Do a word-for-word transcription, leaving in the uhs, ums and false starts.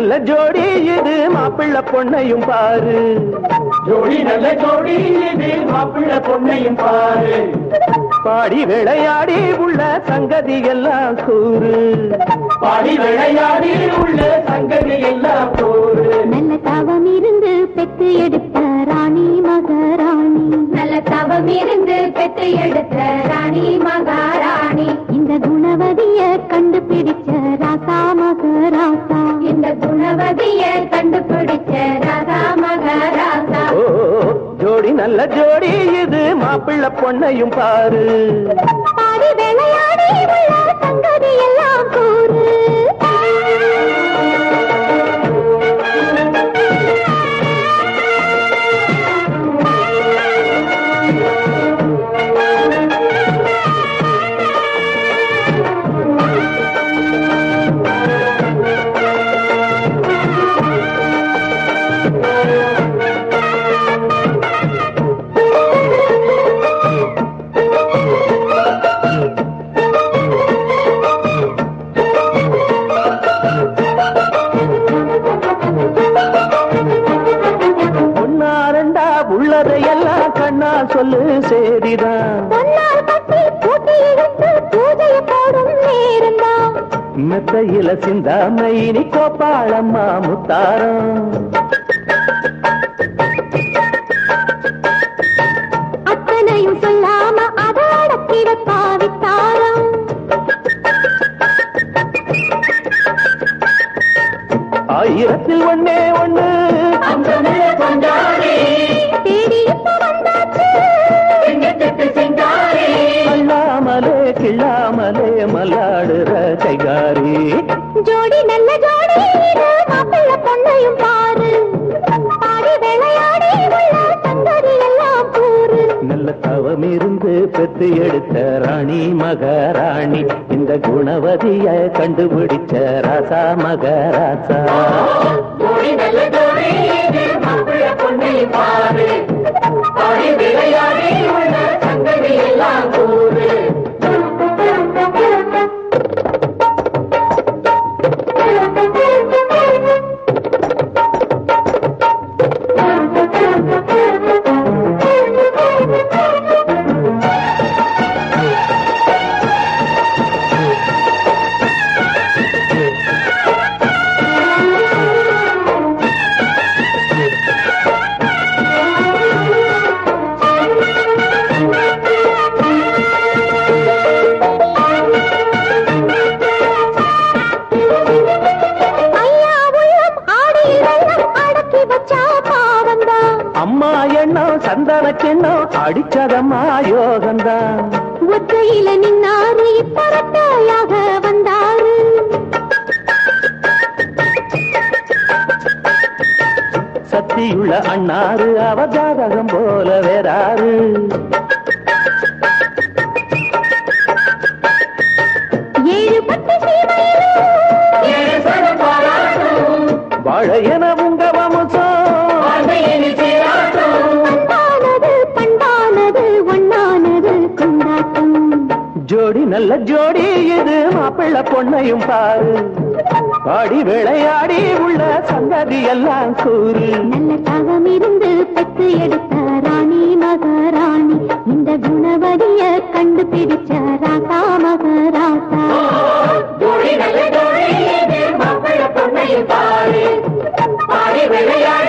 நல்ல ஜோடி இது மாப்பிள்ள பொண்ணையும் பாரு. ஜோடி நல்ல ஜோடி இது மாப்பிள்ள பொண்ணையும் பாரு. பாடி விளையாடி உள்ள சங்கதி எல்லாம் கூறு. பாடி விளையாடி உள்ள சங்கதி எல்லாம் கூறு. நல்ல தவம் இருந்து பெற்று எடுத்த ராணி மகாராணி. நல்ல தவம் இருந்து பெற்று எடுத்த ராணி மகாராணி. இந்த குணவதிய கண்டுபிடிச்ச ராசா மகராசா. இந்த குணவதிய கண்டுபிடிச்ச ராசா மகராசா. ஓ ஜோடி நல்ல ஜோடி இது மாப்பிள்ள பொண்ணையும் பாரு. பாடி விளையாடி உள்ள சங்கதி எல்லாம் கூறு. உள்ளதையெல்லாம் கண்ணா சொல்லு சேரிதான். மெத்தையில சிந்தாமை இனி கோப்பாளம்மா முத்தாரம். அத்தனையும் சொல்லாம அதோட கிடப்பாவித்தாரம். ஆயிரத்தில் ஒன்னே ஒண்ணு அல்லாமலே கிள்ளாமலே மல்லாடுற கைகாரி. ஜோடி நல்ல ஜோடி மாப்பிள்ள பொண்ணையும் பாரு. பாடி விளையாடி உள்ள சங்கதி எல்லாம் கூறு. நல்ல தவம் இருந்து பெற்று எடுத்த ராணி மகாராணி. இந்த குணவதிய கண்டுபிடிச்ச ராசா மகராசா. ஜோடி நல்ல ஜோடி மாப்பிள்ள பொண்ணையும் பாரு. பாடி விளையாடி உள்ள சங்கதி எல்லாம் கூறு. அம்மா எண்ணம் சந்தன சின்னம் அடிச்சதம்மா யோகந்தான். ஒத்தையில நின்னாரு இப்பரட்டையாக வந்தாரு. சக்தியுள்ள அண்ணாரு அவஜாதகம் போல வேறாரு. ஏழு பத்து வாழ என உங்க வம்சம். பண்பானது பண்பானது ஒன்னானது கொண்டாட்டம். ஜோடி நல்ல ஜோடி இது மாப்பிள்ள பொண்ணையும் பாரு. பாடி விளையாடி உள்ள சங்கதி எல்லாம் கூறு. நல்ல தவம் இருந்து பெற்று எடுத்த ராணி மகாராணி. இந்த குணவதிய கண்டுபிடிச்ச ராசா மகராசா. ஜோடி நல்ல ஜோடி மாப்பிள்ள பொண்ணையும் பாரு. பாடி விளையாடி